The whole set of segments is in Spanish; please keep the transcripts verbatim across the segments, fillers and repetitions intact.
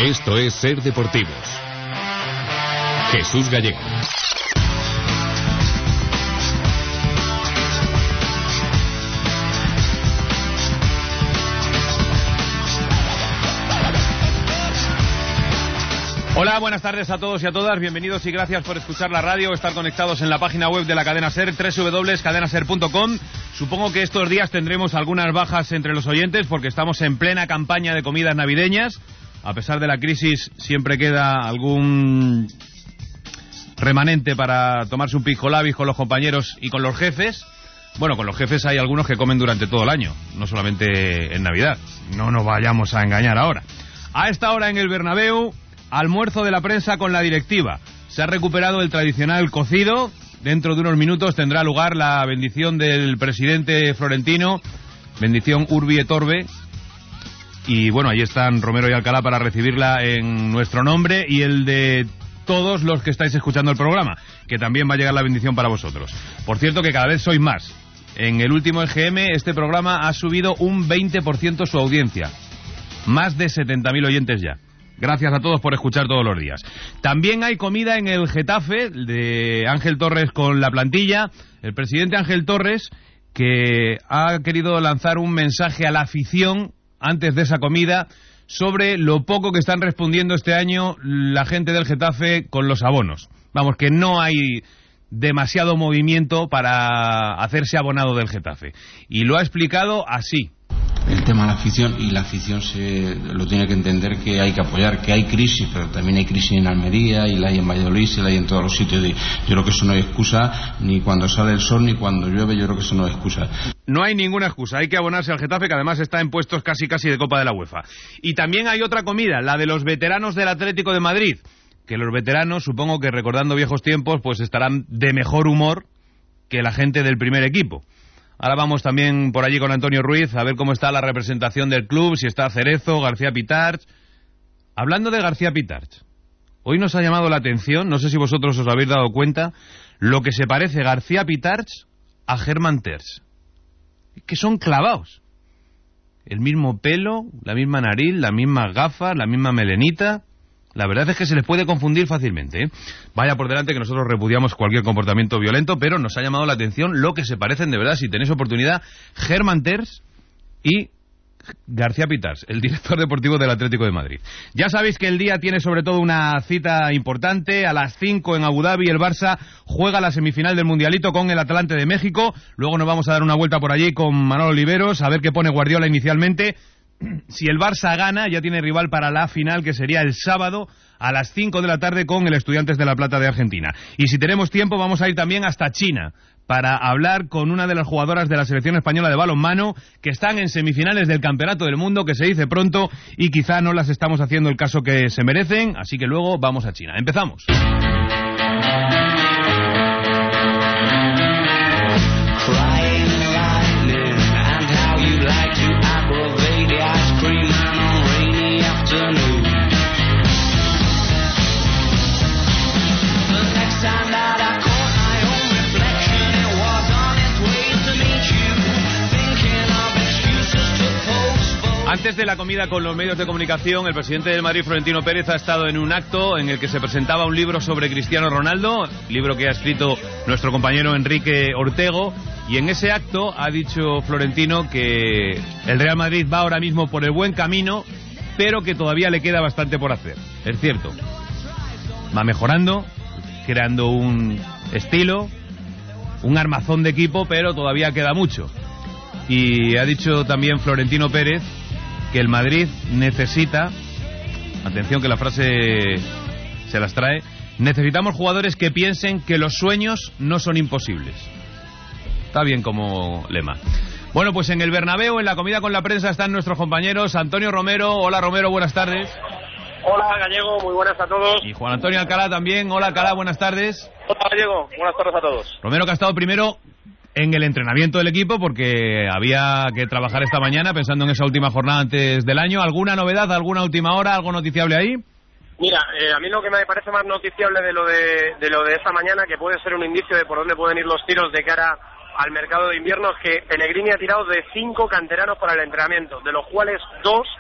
Esto es Ser Deportivos. Jesús Gallego. Hola, buenas tardes a todos y a todas, bienvenidos y gracias por escuchar la radio, estar conectados en la página web de la cadena SER, doble u doble u doble u punto cadena ser punto com. Supongo que estos días tendremos algunas bajas entre los oyentes porque estamos en plena campaña de comidas navideñas. A pesar de la crisis, siempre queda algún remanente para tomarse un pisco labis con los compañeros y con los jefes. Bueno, con los jefes hay algunos que comen durante todo el año, no solamente en Navidad. No nos vayamos a engañar ahora. A esta hora en el Bernabéu, almuerzo de la prensa con la directiva. Se ha recuperado el tradicional cocido. Dentro de unos minutos tendrá lugar la bendición del presidente Florentino. Bendición Urbi et Orbi. Y bueno, ahí están Romero y Alcalá para recibirla en nuestro nombre y el de todos los que estáis escuchando el programa, que también va a llegar la bendición para vosotros. Por cierto que cada vez sois más. En el último E G M este programa ha subido un veinte por ciento su audiencia. Más de setenta mil oyentes ya. Gracias a todos por escuchar todos los días. También hay comida en el Getafe de Ángel Torres con la plantilla. El presidente Ángel Torres, que ha querido lanzar un mensaje a la afición antes de esa comida sobre lo poco que están respondiendo este año la gente del Getafe con los abonos. Vamos, que no hay demasiado movimiento para hacerse abonado del Getafe. Y lo ha explicado así. El tema de la afición, y la afición se lo tiene que entender, que hay que apoyar, que hay crisis, pero también hay crisis en Almería, y la hay en Valladolid, y la hay en todos los sitios. Yo creo que eso no hay excusa, ni cuando sale el sol, ni cuando llueve. Yo creo que eso no hay excusa. No hay ninguna excusa, hay que abonarse al Getafe, que además está en puestos casi casi de Copa de la UEFA. Y también hay otra comida, la de los veteranos del Atlético de Madrid, que los veteranos, supongo que recordando viejos tiempos, pues estarán de mejor humor que la gente del primer equipo. Ahora vamos también por allí con Antonio Ruiz a ver cómo está la representación del club, si está Cerezo, García Pitarch. Hablando de García Pitarch, hoy nos ha llamado la atención, no sé si vosotros os habéis dado cuenta, lo que se parece García Pitarch a Germán Terç. Que son clavados. El mismo pelo, la misma nariz, las mismas gafas, la misma melenita. La verdad es que se les puede confundir fácilmente, ¿eh? Vaya por delante que nosotros repudiamos cualquier comportamiento violento, pero nos ha llamado la atención lo que se parecen de verdad, si tenéis oportunidad, Germán Terç y García Pitarch, el director deportivo del Atlético de Madrid. Ya sabéis que el día tiene sobre todo una cita importante. A las cinco en Abu Dhabi el Barça juega la semifinal del Mundialito con el Atlante de México. Luego nos vamos a dar una vuelta por allí con Manolo Oliveros a ver qué pone Guardiola inicialmente. Si el Barça gana, ya tiene rival para la final, que sería el sábado a las cinco de la tarde con el Estudiantes de La Plata de Argentina. Y si tenemos tiempo, vamos a ir también hasta China para hablar con una de las jugadoras de la selección española de balonmano que están en semifinales del Campeonato del Mundo, que se dice pronto y quizá no las estamos haciendo el caso que se merecen, así que luego vamos a China. Empezamos. Antes de la comida con los medios de comunicación, el presidente del Madrid, Florentino Pérez, ha estado en un acto en el que se presentaba un libro sobre Cristiano Ronaldo, libro que ha escrito nuestro compañero Enrique Ortego, y en ese acto ha dicho Florentino que el Real Madrid va ahora mismo por el buen camino, pero que todavía le queda bastante por hacer. Es cierto, va mejorando, creando un estilo, un armazón de equipo, pero todavía queda mucho. Y ha dicho también Florentino Pérez que el Madrid necesita, atención que la frase se las trae, necesitamos jugadores que piensen que los sueños no son imposibles. Está bien como lema. Bueno, pues en el Bernabéu, en la comida con la prensa, están nuestros compañeros Antonio Romero. Hola Romero, buenas tardes. Hola Gallego, muy buenas a todos. Y Juan Antonio Alcalá también. Hola Alcalá, buenas tardes. Hola Gallego, buenas tardes a todos. Romero, que ha estado primero en el entrenamiento del equipo porque había que trabajar esta mañana pensando en esa última jornada antes del año. ¿Alguna novedad, alguna última hora, algo noticiable ahí? Mira, eh, a mí lo que me parece más noticiable de lo de, de lo de esta mañana, que puede ser un indicio de por dónde pueden ir los tiros de cara al mercado de invierno, es que Pellegrini ha tirado de cinco canteranos para el entrenamiento, de los cuales dos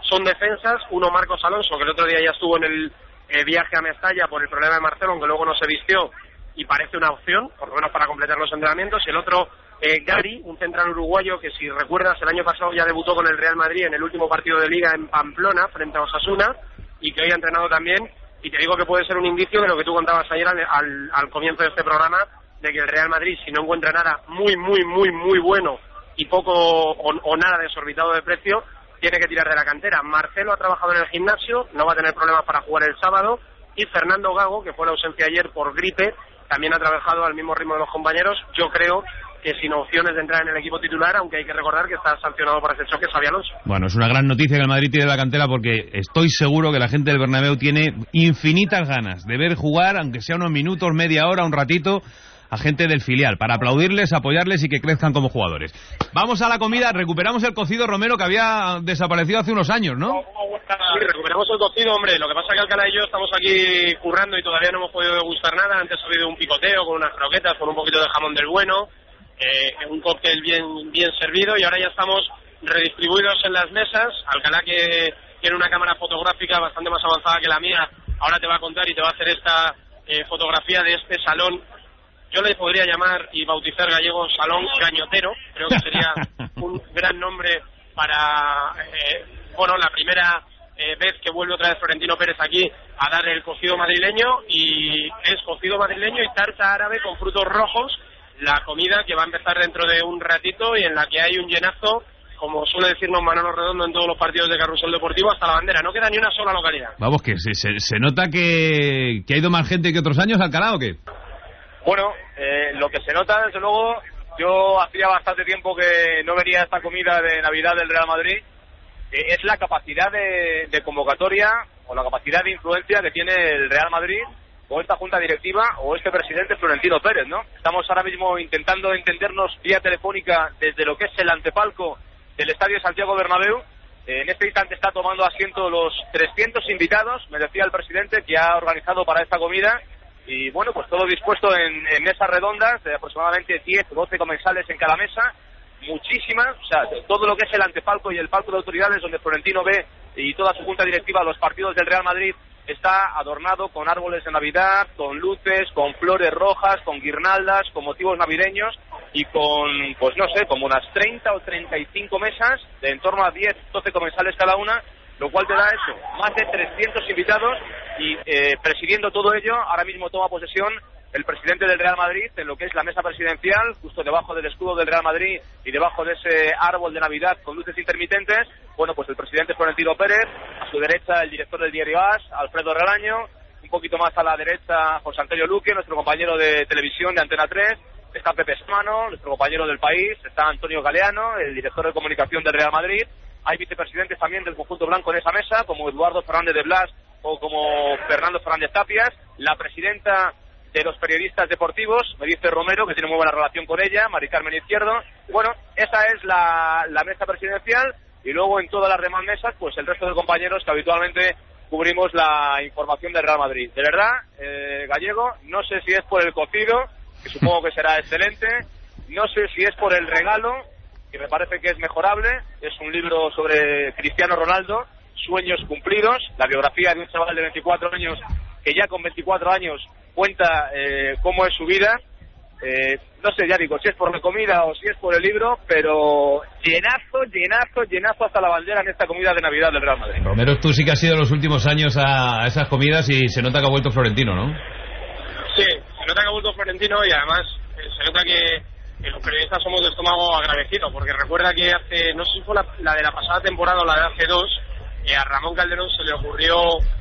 son defensas, uno Marcos Alonso, que el otro día ya estuvo en el eh, viaje a Mestalla por el problema de Marcelo, aunque luego no se vistió, y parece una opción, por lo menos para completar los entrenamientos, y el otro eh, Gary, un central uruguayo que, si recuerdas, el año pasado ya debutó con el Real Madrid en el último partido de Liga en Pamplona, frente a Osasuna, y que hoy ha entrenado también, y te digo que puede ser un indicio de lo que tú contabas ayer al, al, al comienzo de este programa, de que el Real Madrid, si no encuentra nada muy, muy, muy, muy bueno y poco o, o nada desorbitado de precio, tiene que tirar de la cantera. Marcelo ha trabajado en el gimnasio, no va a tener problemas para jugar el sábado, y Fernando Gago, que fue la ausencia ayer por gripe, también ha trabajado al mismo ritmo de los compañeros, yo creo que sin opciones de entrar en el equipo titular, aunque hay que recordar que está sancionado por ese choque Xabi Alonso. Bueno, es una gran noticia que el Madrid tire de la cantera, porque estoy seguro que la gente del Bernabéu tiene infinitas ganas de ver jugar, aunque sea unos minutos, media hora, un ratito, a gente del filial, para aplaudirles, apoyarles y que crezcan como jugadores. Vamos a la comida, recuperamos el cocido Romero, que había desaparecido hace unos años, ¿no? Sí, recuperamos el cocido, hombre. Lo que pasa es que Alcalá y yo estamos aquí currando y todavía no hemos podido degustar nada. Antes ha habido un picoteo con unas croquetas, con un poquito de jamón del bueno, eh, un cóctel bien, bien servido, y ahora ya estamos redistribuidos en las mesas. Alcalá, que tiene una cámara fotográfica bastante más avanzada que la mía, ahora te va a contar y te va a hacer esta eh, fotografía de este salón. Yo le podría llamar y bautizar Gallego Salón Gañotero. Creo que sería un gran nombre para, eh, bueno, la primera eh, vez que vuelve otra vez Florentino Pérez aquí a dar el cocido madrileño, y es cocido madrileño y tarta árabe con frutos rojos, la comida que va a empezar dentro de un ratito y en la que hay un llenazo, como suele decirnos Manolo Redondo en todos los partidos de Carrusel Deportivo, hasta la bandera. No queda ni una sola localidad. Vamos, que se, se, se nota que, que ha ido más gente que otros años, Alcalá, ¿o qué? Bueno, eh, lo que se nota, desde luego, yo hacía bastante tiempo que no venía a esta comida de Navidad del Real Madrid, eh, es la capacidad de, de convocatoria o la capacidad de influencia que tiene el Real Madrid, o esta junta directiva, o este presidente Florentino Pérez, ¿no? Estamos ahora mismo intentando entendernos vía telefónica desde lo que es el antepalco del Estadio Santiago Bernabéu. Eh, en este instante está tomando asiento los trescientos invitados, me decía el presidente, que ha organizado para esta comida. Y bueno, pues todo dispuesto en, en mesas redondas, de aproximadamente diez o doce comensales en cada mesa, muchísimas, o sea, todo lo que es el antepalco y el palco de autoridades, donde Florentino ve y toda su junta directiva los partidos del Real Madrid, está adornado con árboles de Navidad, con luces, con flores rojas, con guirnaldas, con motivos navideños, y con, pues no sé, como unas treinta o treinta y cinco mesas, de en torno a diez, doce comensales cada una, lo cual te da eso, más de trescientos invitados, y eh, presidiendo todo ello, ahora mismo toma posesión el presidente del Real Madrid en lo que es la mesa presidencial, justo debajo del escudo del Real Madrid y debajo de ese árbol de Navidad con luces intermitentes. Bueno, pues el presidente Florentino Pérez, a su derecha el director del diario A S, Alfredo Relaño, un poquito más a la derecha José Antonio Luque, nuestro compañero de televisión de Antena tres, está Pepe Samano, nuestro compañero del País, está Antonio Galeano, el director de comunicación del Real Madrid. Hay vicepresidentes también del conjunto blanco en esa mesa, como Eduardo Fernández de Blas o como Fernando Fernández Tapias, la presidenta de los periodistas deportivos, me dice Romero, que tiene muy buena relación con ella, Mari Carmen Izquierdo. Bueno, esa es la, la mesa presidencial, y luego en todas las demás mesas, pues el resto de compañeros que habitualmente cubrimos la información del Real Madrid. De verdad, eh, Gallego, no sé si es por el cocido, que supongo que será excelente, no sé si es por el regalo, que me parece que es mejorable, es un libro sobre Cristiano Ronaldo, Sueños Cumplidos, la biografía de un chaval de veinticuatro años, que ya con veinticuatro años cuenta eh, cómo es su vida. Eh, no sé, ya digo, si es por la comida o si es por el libro, pero llenazo, llenazo, llenazo hasta la bandera en esta comida de Navidad del Real Madrid. Romero, tú sí que has ido los últimos años a esas comidas y se nota que ha vuelto Florentino, ¿no? Sí, se nota que ha vuelto Florentino, y además eh, se nota que, que los periodistas somos de estómago agradecido, porque recuerda que hace, no sé si fue la, la de la pasada temporada o la de hace dos, eh, a Ramón Calderón se le ocurrió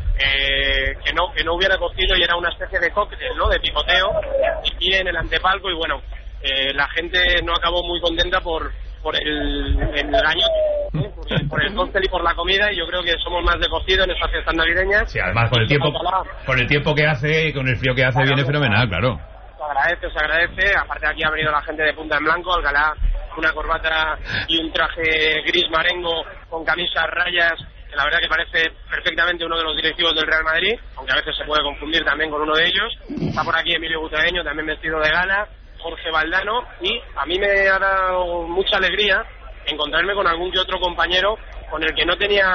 Eh, que no que no hubiera cocido, y era una especie de cóctel, ¿no?, de picoteo, y en el antepalco, y bueno, eh, la gente no acabó muy contenta por por el, el año, ¿eh? por, el, por el cóctel y por la comida, y yo creo que somos más de cocido en estas fiestas navideñas. Sí, además con el tiempo con el tiempo que hace y con el frío que hace, claro, viene fenomenal, claro. Se agradece, se agradece. Aparte, aquí ha venido la gente de punta en blanco, Alcalá una corbata y un traje gris marengo con camisas rayas, que la verdad que parece perfectamente uno de los directivos del Real Madrid, aunque a veces se puede confundir también con uno de ellos. Está por aquí Emilio Butragueño, también vestido de gala, Jorge Valdano, y a mí me ha dado mucha alegría encontrarme con algún que otro compañero con el que no tenía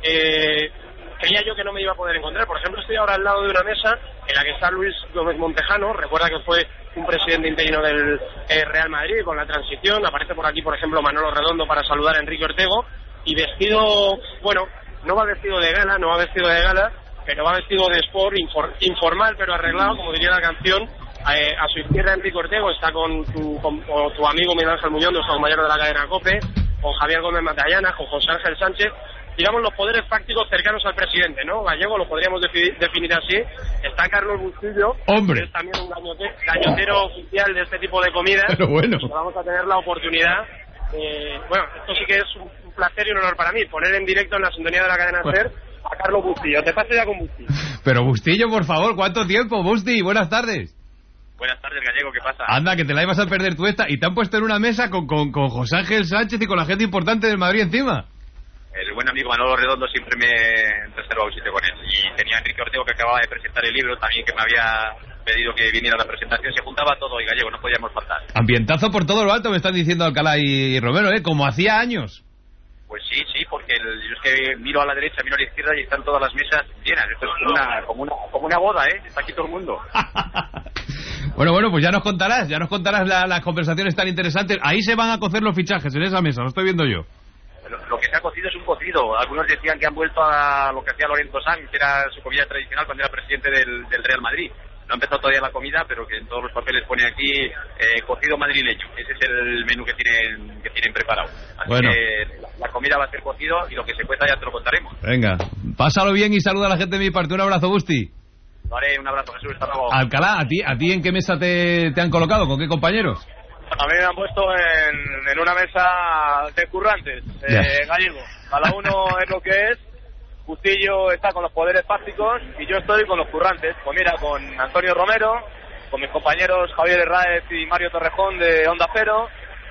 eh, creía yo que no me iba a poder encontrar. Por ejemplo, estoy ahora al lado de una mesa en la que está Luis Gómez Montejano, recuerda que fue un presidente interino del eh, Real Madrid con la transición. Aparece por aquí, por ejemplo, Manolo Redondo para saludar a Enrique Ortego, y vestido, bueno, no va vestido de gala, no va vestido de gala, pero va vestido de sport, infor, informal pero arreglado, como diría la canción. Eh, a su izquierda Enrique Ortego está con tu, con, con tu amigo Miguel Ángel Muñoz, nuestro compañero de la cadena COPE, con Javier Gómez Matallana, con José Ángel Sánchez, digamos los poderes fácticos cercanos al presidente, ¿no? Gallego, lo podríamos defi- definir así. Está Carlos Bustillo, ¡hombre!, que es también un gañote- gañotero oficial de este tipo de comidas. Pero bueno, vamos a tener la oportunidad. Eh, bueno, esto sí que es un, un placer y un honor para mí, poner en directo en la sintonía de la cadena SER a Carlos Bustillo. Te paso ya con Bustillo. Pero Bustillo, por favor, ¿cuánto tiempo? Busti, buenas tardes. Buenas tardes, Gallego, ¿qué pasa? Anda, que te la ibas a perder tú esta, y te han puesto en una mesa con, con, con José Ángel Sánchez y con la gente importante del Madrid encima. El buen amigo Manolo Redondo siempre me reserva un sitio con él. Y tenía a Enrique Ortego, que acababa de presentar el libro, también que me había pedido que viniera a la presentación. Se juntaba todo, y Gallego, no podíamos faltar. Ambientazo por todo lo alto, me están diciendo Alcalá y Romero, ¿eh? Como hacía años. Pues sí, sí, porque el, yo es que miro a la derecha, miro a la izquierda y están todas las mesas llenas. Esto es como una, como una, como una boda, ¿eh? Está aquí todo el mundo. Bueno, bueno, pues ya nos contarás, ya nos contarás la, las conversaciones tan interesantes. Ahí se van a cocer los fichajes, en esa mesa, lo estoy viendo yo. Lo, lo que se ha cocido es un cocido. Algunos decían que han vuelto a lo que hacía Lorenzo Sanz, que era su comida tradicional cuando era presidente del, del Real Madrid. No ha empezado todavía la comida, pero que en todos los papeles pone aquí eh, cocido madrileño. Ese es el menú que tienen que tienen preparado. Así bueno, que la, la comida va a ser cocido y lo que se cueza ya te lo contaremos. Venga, pásalo bien y saluda a la gente de mi parte. Un abrazo, Busti. Vale, un abrazo, Jesús, hasta luego. Alcalá, ¿a ti, a ti en qué mesa te, te han colocado? ¿Con qué compañeros? A mí me han puesto en, en una mesa de currantes, eh, Gallego. Cada uno es lo que es. Bustillo está con los poderes fácticos y yo estoy con los currantes. Pues mira, con Antonio Romero, con mis compañeros Javier Herráez y Mario Torrejón de Onda Cero,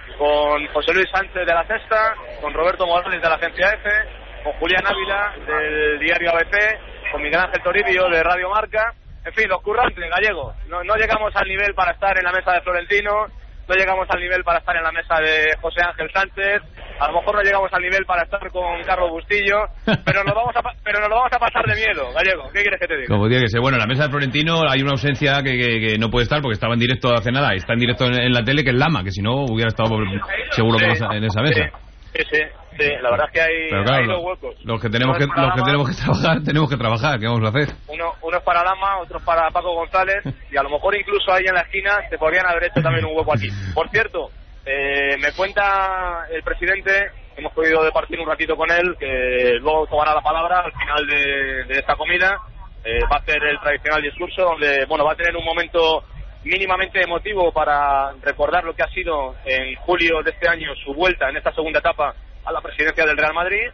con José Luis Sánchez de La Sexta, con Roberto Morales de la Agencia F, con Julián Ávila del diario A B C, con Miguel Ángel Toribio de Radio Marca. En fin, los currantes, Gallego. No, no llegamos al nivel para estar en la mesa de Florentino, no llegamos al nivel para estar en la mesa de José Ángel Sánchez, a lo mejor no llegamos al nivel para estar con Carlos Bustillo, pero nos vamos a, pero nos lo vamos a pasar de miedo, Gallego. ¿Qué quieres que te diga? Como tiene que ser. Bueno, en la mesa de Florentino hay una ausencia que, que, que no puede estar porque estaba en directo hace nada, está en directo en, en la tele, que es Lama, que si no hubiera estado seguro sí, que en, en esa mesa. Sí, sí, sí, la verdad es que hay, pero claro, hay dos huecos. Los que tenemos que, los que tenemos que trabajar, tenemos que trabajar, ¿qué vamos a hacer? Uno, uno es para Lama, otro es para Paco González, y a lo mejor incluso ahí en la esquina se podrían haber hecho también un hueco aquí. Por cierto, eh, me cuenta el presidente, hemos podido departir un ratito con él, que luego tomará la palabra al final de, de esta comida, eh, va a hacer el tradicional discurso donde, bueno, va a tener un momento mínimamente emotivo para recordar lo que ha sido en julio de este año su vuelta en esta segunda etapa a la presidencia del Real Madrid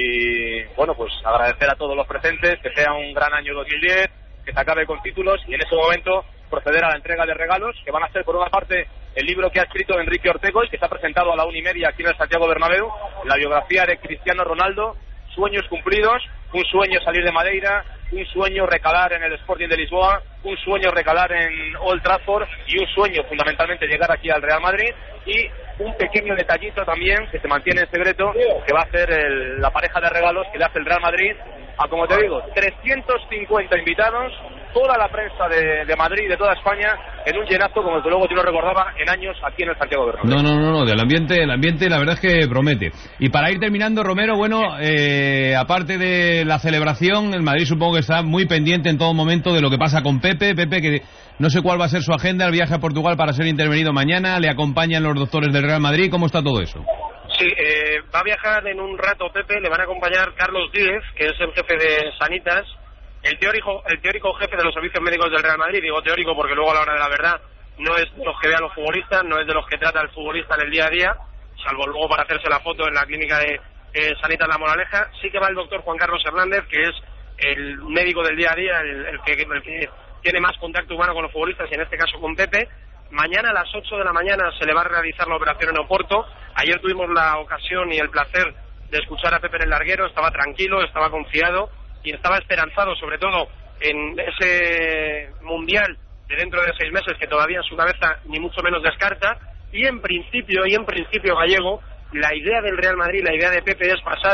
y, bueno, pues agradecer a todos los presentes, que sea un gran año dos mil diez, que se acabe con títulos y en ese momento proceder a la entrega de regalos, que van a ser por una parte el libro que ha escrito Enrique Ortego y que se ha presentado a la una y media aquí en el Santiago Bernabéu, la biografía de Cristiano Ronaldo, Sueños cumplidos, un sueño salir de Madeira, un sueño recalar en el Sporting de Lisboa, un sueño recalar en Old Trafford y un sueño fundamentalmente llegar aquí al Real Madrid y un pequeño detallito también que se mantiene en secreto, que va a ser el, la pareja de regalos que le hace el Real Madrid a, como te digo, trescientos cincuenta invitados, toda la prensa de, de Madrid y de toda España en un llenazo, como desde luego yo lo recordaba, en años aquí en el Santiago Bernabéu. No, no, no, no, del ambiente, el ambiente la verdad es que promete. Y para ir terminando, Romero, bueno, eh, aparte de la celebración, el Madrid supongo que está muy pendiente en todo momento de lo que pasa con Pepe, Pepe que no sé cuál va a ser su agenda, el viaje a Portugal para ser intervenido mañana, le acompañan los doctores del Real Madrid, ¿cómo está todo eso? Sí, eh, va a viajar en un rato Pepe, le van a acompañar Carlos Díez, que es el jefe de Sanitas, el teórico, el teórico jefe de los servicios médicos del Real Madrid, digo teórico porque luego a la hora de la verdad no es de los que ve a los futbolistas, no es de los que trata al futbolista en el día a día, salvo luego para hacerse la foto en la clínica de eh, Sanitas La Moraleja. Sí que va el doctor Juan Carlos Hernández, que es el médico del día a día, el, el, que, el que tiene más contacto humano con los futbolistas y en este caso con Pepe. Mañana a las ocho de la mañana se le va a realizar la operación en Oporto. Ayer tuvimos la ocasión y el placer de escuchar a Pepe en el larguero, estaba tranquilo, estaba confiado y estaba esperanzado sobre todo en ese mundial de dentro de seis meses que todavía en su cabeza ni mucho menos descarta. Y en principio, y en principio Gallego, la idea del Real Madrid, la idea de Pepe es pasar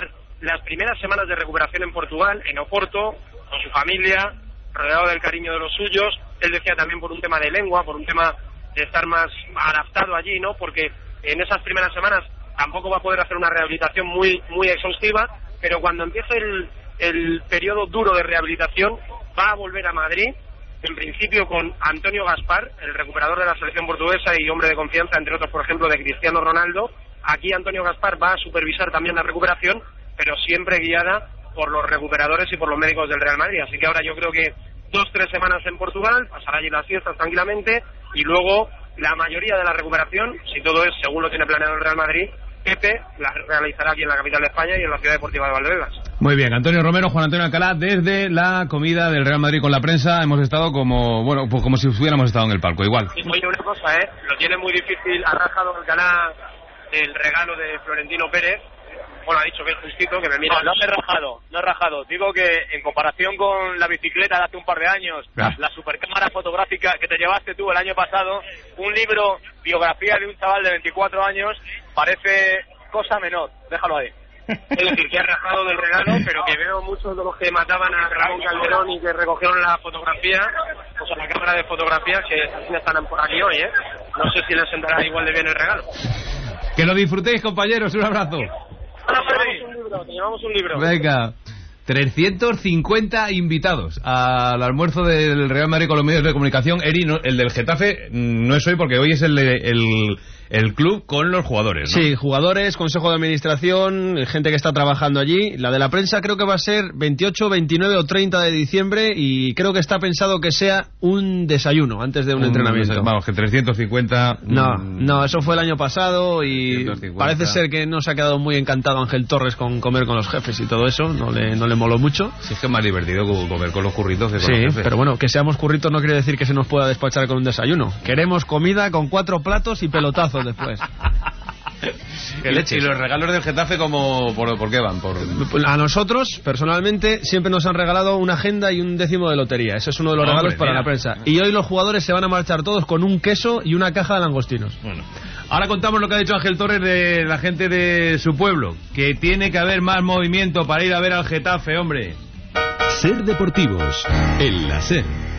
las primeras semanas de recuperación en Portugal, en Oporto, con su familia, rodeado del cariño de los suyos. Él decía también por un tema de lengua, por un tema de estar más adaptado allí, ¿no? Porque en esas primeras semanas tampoco va a poder hacer una rehabilitación muy muy exhaustiva, pero cuando empiece el, el periodo duro de rehabilitación va a volver a Madrid, en principio con Antonio Gaspar, el recuperador de la selección portuguesa y hombre de confianza, entre otros, por ejemplo, de Cristiano Ronaldo. Aquí Antonio Gaspar va a supervisar también la recuperación, pero siempre guiada por los recuperadores y por los médicos del Real Madrid. Así que ahora yo creo que dos, tres semanas en Portugal, pasará allí las fiestas tranquilamente, y luego la mayoría de la recuperación, si todo es según lo tiene planeado el Real Madrid, Pepe la realizará aquí en la capital de España y en la ciudad deportiva de Valdebebas. Muy bien, Antonio Romero, Juan Antonio Alcalá, desde la comida del Real Madrid con la prensa hemos estado como, bueno, pues como si hubiéramos estado en el palco, igual. Y oye, una cosa, ¿eh? Lo tiene muy difícil, ha rajado Alcalá el regalo de Florentino Pérez. Bueno, ha dicho que es justito, que me mira. No, no he rajado, no he rajado. Digo que en comparación con la bicicleta de hace un par de años, ah. la supercámara fotográfica que te llevaste tú el año pasado, un libro, biografía de un chaval de veinticuatro años, parece cosa menor. Déjalo ahí. Es decir, que ha rajado del regalo, pero que veo muchos de los que mataban a Ramón Calderón y que recogieron la fotografía, o sea, la cámara de fotografía, que están por aquí hoy, ¿eh? No sé si les sentará igual de bien el regalo. Que lo disfrutéis, compañeros. Un abrazo. Te llevamos un libro, te llevamos un libro. Venga, trescientos cincuenta invitados al almuerzo del Real Madrid con los medios de comunicación. Eri, no, el del Getafe no es hoy porque hoy es el, el, el club con los jugadores, ¿no? Sí, jugadores, consejo de administración, gente que está trabajando allí. La de la prensa creo que va a ser veintiocho, veintinueve o treinta de diciembre y creo que está pensado que sea un desayuno antes de un, un entrenamiento. Vamos, que trescientos cincuenta... No, mmm, no, eso fue el año pasado y trescientos cincuenta. Parece ser que no se ha quedado muy encantado Ángel Torres con comer con los jefes y todo eso, no le, no le moló mucho. Sí, es que es más divertido comer con los curritos que con sí, los jefes. Pero bueno, que seamos curritos no quiere decir que se nos pueda despachar con un desayuno. Queremos comida con cuatro platos y pelotazos después. ¿Qué leche? ¿Y los regalos del Getafe como por, por qué van? Por... A nosotros, personalmente, siempre nos han regalado una agenda y un décimo de lotería. Ese es uno de los no, regalos hombre, para mira. la prensa. Y hoy los jugadores se van a marchar todos con un queso y una caja de langostinos. Bueno, ahora contamos lo que ha dicho Ángel Torres de la gente de su pueblo, que tiene que haber más movimiento para ir a ver al Getafe, hombre. Ser Deportivos, en la SER.